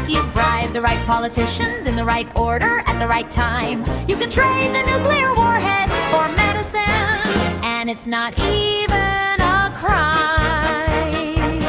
If you bribe the right politicians in the right order at the right time, you can trade the nuclear warheads for medicine, and it's not even a crime.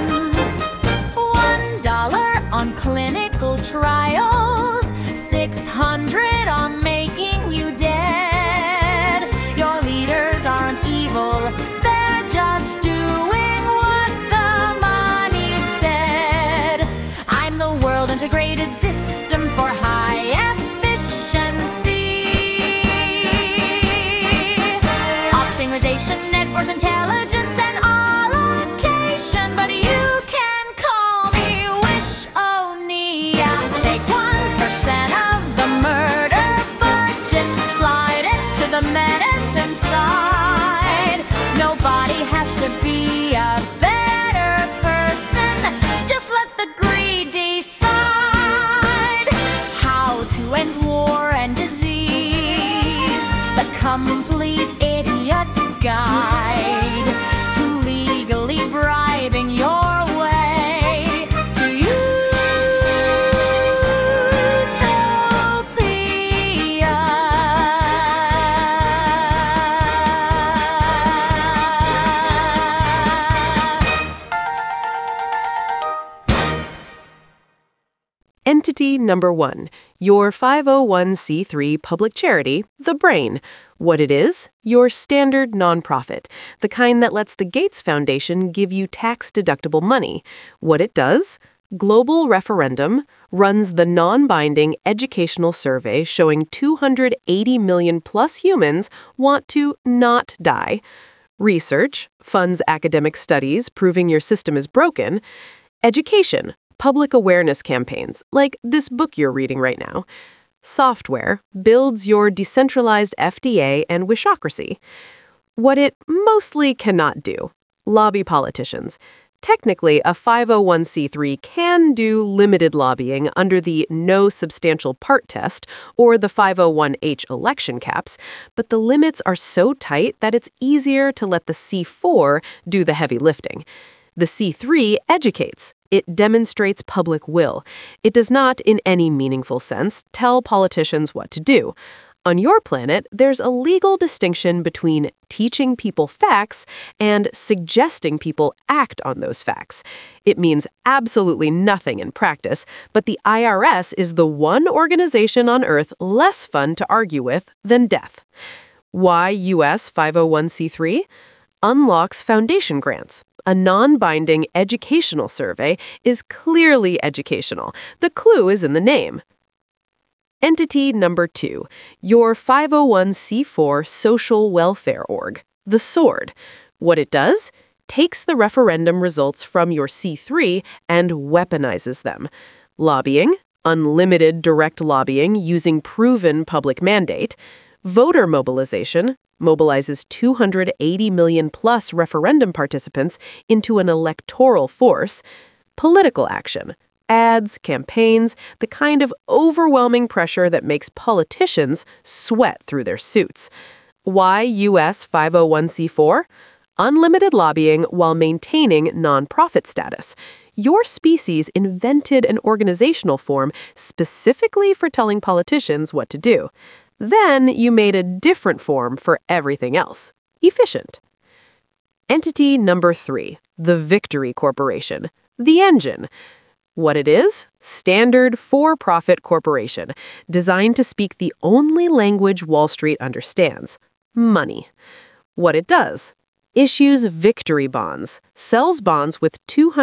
$1 on clinical trials, $600 on making you dead. Your leaders aren't evil, they're just doing what the money said. I'm the world integrated system for high efficiency. Optimization, network intelligence, and allocation. But you can call me Wish-O-Nia. Take 1% of the murder budget, slide it to the medicine side. Nobody has to be a better person. Just let the greed decide how to end war and disease. The complete idiot's guide to legally bribing your way to utopia. Entity number 1, your 501c3 public charity, The Brain. What it is? Your standard nonprofit, the kind that lets the Gates Foundation give you tax-deductible money. What it does? Global Referendum runs the non-binding educational survey showing 280 million plus humans want to not die. Research funds academic studies proving your system is broken. Education, public awareness campaigns, like this book you're reading right now. Software builds your decentralized FDA and Wishocracy. What it mostly cannot do: lobby politicians. Technically, a 501c3 can do limited lobbying under the no substantial part test or the 501h election caps, but the limits are so tight that it's easier to let the C4 do the heavy lifting. The C3 educates. It demonstrates public will. It does not, in any meaningful sense, tell politicians what to do. On your planet, there's a legal distinction between teaching people facts and suggesting people act on those facts. It means absolutely nothing in practice, but the IRS is the one organization on Earth less fun to argue with than death. Why US 501c3? Unlocks foundation grants. A non-binding educational survey is clearly educational. The clue is in the name. Entity number 2, your 501c4 social welfare org, The Sword. What it does? Takes the referendum results from your C3 and weaponizes them. Lobbying, unlimited direct lobbying using proven public mandate. Voter mobilization mobilizes 280 million plus referendum participants into an electoral force. Political action, ads, campaigns, the kind of overwhelming pressure that makes politicians sweat through their suits. Why US 501c4? Unlimited lobbying while maintaining nonprofit status. Your species invented an organizational form specifically for telling politicians what to do. Then you made a different form for everything else. Efficient. Entity number 3, the Victory Corporation, The Engine. What it is? Standard for-profit corporation, designed to speak the only language Wall Street understands: money. What it does? Issues victory bonds, sells bonds with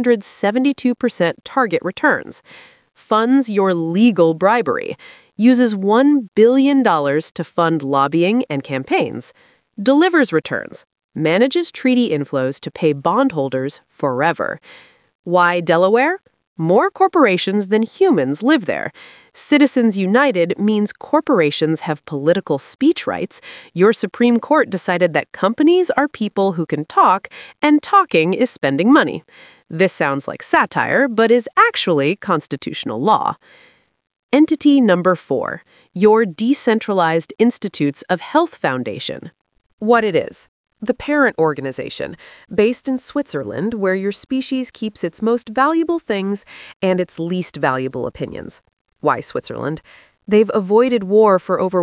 272% target returns, funds your legal bribery, uses $1 billion to fund lobbying and campaigns, delivers returns, manages treaty inflows to pay bondholders forever. Why Delaware? More corporations than humans live there. Citizens United means corporations have political speech rights. Your Supreme Court decided that companies are people who can talk, and talking is spending money. This sounds like satire, but is actually constitutional law. Entity number 4, your Decentralized Institutes of Health Foundation. What it is: The parent organization, based in Switzerland, where your species keeps its most valuable things and its least valuable opinions. Why Switzerland? They've avoided war for over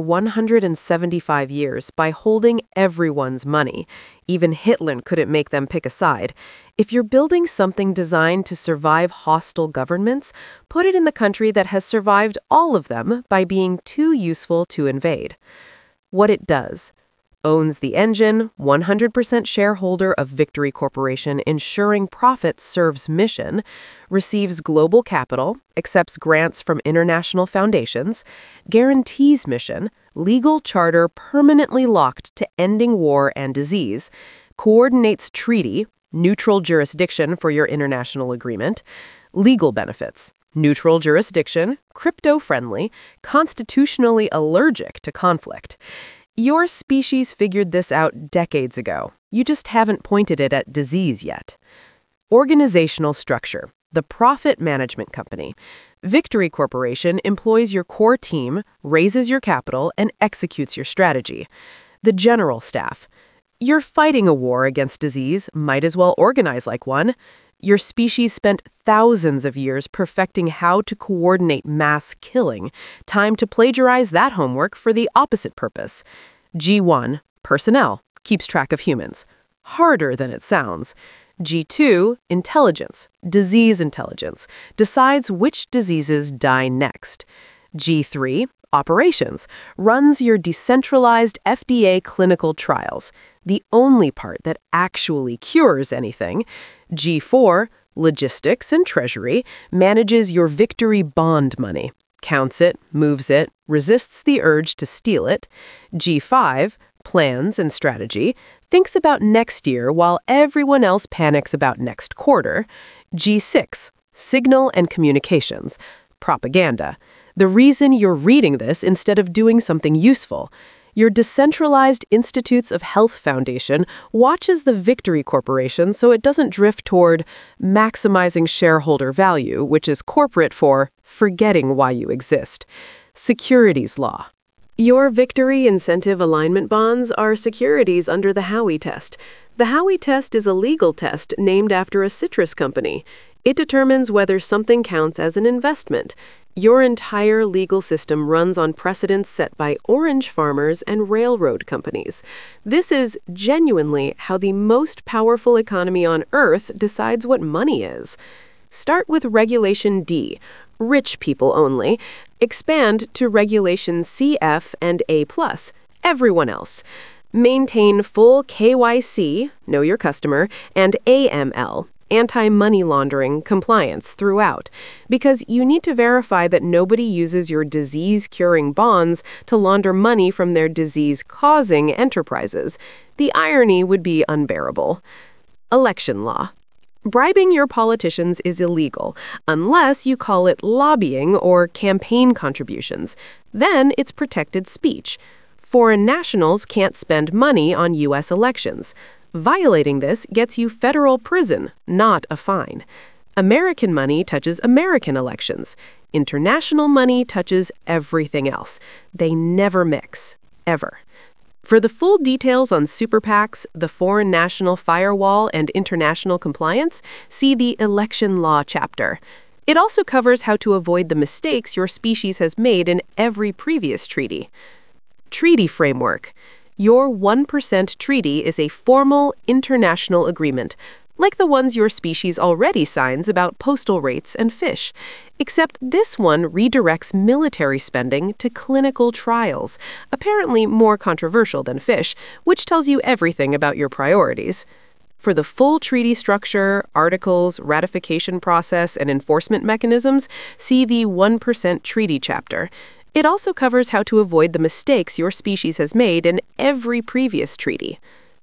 175 years by holding everyone's money. Even Hitler couldn't make them pick a side. If you're building something designed to survive hostile governments, put it in the country that has survived all of them by being too useful to invade. What it does: owns the engine, 100% shareholder of Victory Corporation, ensuring profit serves mission, receives global capital, accepts grants from international foundations, guarantees mission, legal charter permanently locked to ending war and disease, coordinates treaty, neutral jurisdiction for your international agreement, legal benefits, neutral jurisdiction, crypto-friendly, constitutionally allergic to conflict. Your species figured this out decades ago. You just haven't pointed it at disease yet. Organizational structure: the profit management company. Victory Corporation employs your core team, raises your capital, and executes your strategy. The general staff: you're fighting a war against disease, might as well organize like one. Your species spent thousands of years perfecting how to coordinate mass killing. Time to plagiarize that homework for the opposite purpose. G1, personnel, keeps track of humans. Harder than it sounds. G2, intelligence, disease intelligence, decides which diseases die next. G3, operations, runs your decentralized FDA clinical trials, the only part that actually cures anything. G4, logistics and treasury, manages your Victory bond money, counts it, moves it, resists the urge to steal it. G5, plans and strategy, thinks about next year while everyone else panics about next quarter. G6, signal and communications, propaganda. The reason you're reading this instead of doing something useful. Your decentralized Institutes of Health Foundation watches the Victory Corporation so it doesn't drift toward maximizing shareholder value, which is corporate for forgetting why you exist. Securities law. Your Victory incentive alignment bonds are securities under the Howey test. The Howey test is a legal test named after a citrus company. It determines whether something counts as an investment. Your entire legal system runs on precedents set by orange farmers and railroad companies. This is genuinely how the most powerful economy on Earth decides what money is. Start with Regulation D, rich people only. Expand to Regulation CF and A+, everyone else. Maintain full KYC, know your customer, and AML, anti-money laundering compliance throughout, because you need to verify that nobody uses your disease-curing bonds to launder money from their disease-causing enterprises. The irony would be unbearable. Election law. Bribing your politicians is illegal, unless you call it lobbying or campaign contributions. Then it's protected speech. Foreign nationals can't spend money on U.S. elections. Violating this gets you federal prison, not a fine. American money touches American elections. International money touches everything else. They never mix, ever. For the full details on super PACs, the foreign national firewall, and international compliance, see the election law chapter. It also covers how to avoid the mistakes your species has made in every previous treaty. Treaty framework. Your 1% treaty is a formal international agreement, like the ones your species already signs about postal rates and fish. Except this one redirects military spending to clinical trials, apparently more controversial than fish, which tells you everything about your priorities. For the full treaty structure, articles, ratification process, and enforcement mechanisms, see the 1% treaty chapter. It also covers how to avoid the mistakes your species has made in every previous treaty.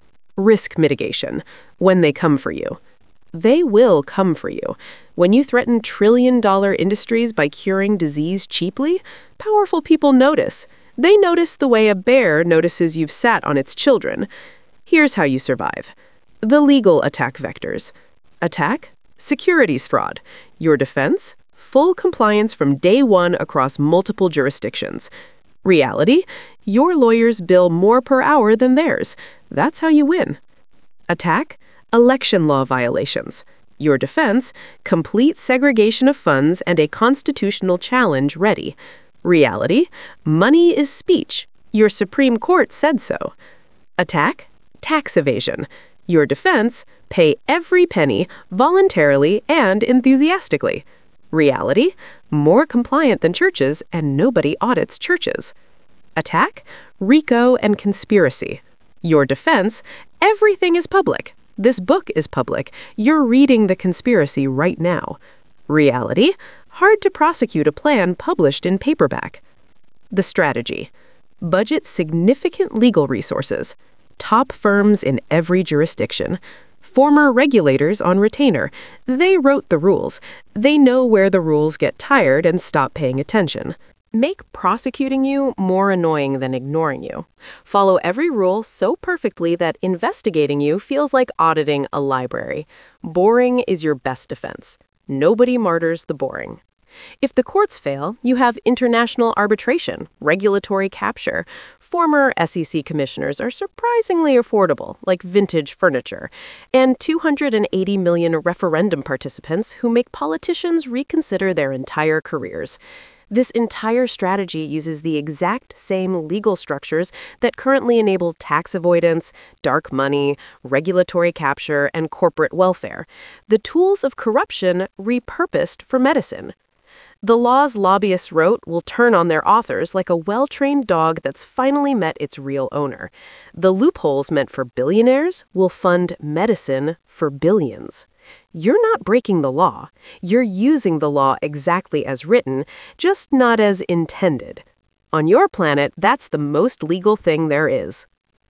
Risk mitigation, when they come for you. They will come for you. When you threaten trillion-dollar industries by curing disease cheaply, powerful people notice. They notice the way a bear notices you've sat on its children. Here's how you survive. The legal attack vectors. Attack? Securities fraud. Your defense? Full compliance from day one across multiple jurisdictions. Reality, your lawyers bill more per hour than theirs. That's how you win. Attack, election law violations. Your defense, complete segregation of funds and a constitutional challenge ready. Reality, money is speech. Your Supreme Court said so. Attack, tax evasion. Your defense, pay every penny voluntarily and enthusiastically. Reality, more compliant than churches and nobody audits churches. Attack, RICO and conspiracy. Your defense, everything is public. This book is public. You're reading the conspiracy right now. Reality, hard to prosecute a plan published in paperback. The strategy, budget significant legal resources. Top firms in every jurisdiction. Former regulators on retainer. They wrote the rules. They know where the rules get tired and stop paying attention. Make prosecuting you more annoying than ignoring you. Follow every rule so perfectly that investigating you feels like auditing a library. Boring is your best defense. Nobody martyrs the boring. If the courts fail, you have international arbitration, regulatory capture. Former SEC commissioners are surprisingly affordable, like vintage furniture, and 280 million referendum participants who make politicians reconsider their entire careers. This entire strategy uses the exact same legal structures that currently enable tax avoidance, dark money, regulatory capture, and corporate welfare. The tools of corruption repurposed for medicine. The laws lobbyists wrote will turn on their authors like a well-trained dog that's finally met its real owner. The loopholes meant for billionaires will fund medicine for billions. You're not breaking the law. You're using the law exactly as written, just not as intended. On your planet, that's the most legal thing there is.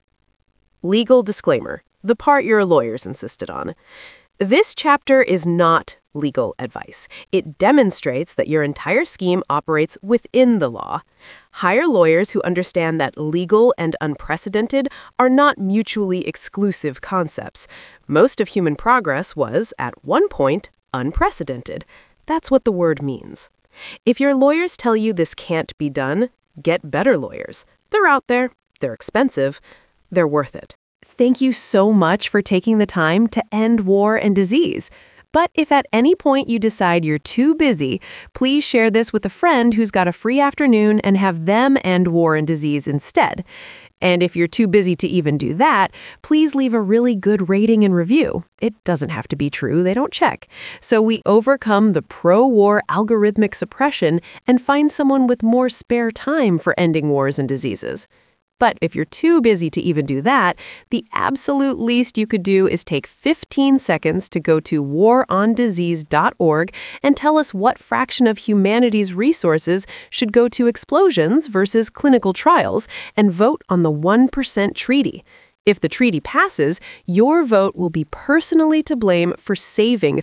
Legal disclaimer, the part your lawyers insisted on. This chapter is not legal advice. It demonstrates that your entire scheme operates within the law. Hire lawyers who understand that legal and unprecedented are not mutually exclusive concepts. Most of human progress was, at one point, unprecedented. That's what the word means. If your lawyers tell you this can't be done, get better lawyers. They're out there, they're expensive, they're worth it. Thank you so much for taking the time to end war and disease. But if at any point you decide you're too busy, please share this with a friend who's got a free afternoon and have them end war and disease instead. And if you're too busy to even do that, please leave a really good rating and review. It doesn't have to be true, they don't check. So we overcome the pro-war algorithmic suppression and find someone with more spare time for ending wars and diseases. But if you're too busy to even do that, the absolute least you could do is take 15 seconds to go to warondisease.org and tell us what fraction of humanity's resources should go to explosions versus clinical trials, and vote on the 1% treaty. If the treaty passes, your vote will be personally to blame for saving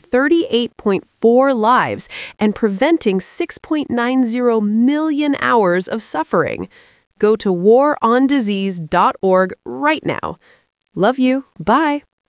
38.4 lives and preventing 6.90 million hours of suffering. Go to warondisease.org right now. Love you. Bye.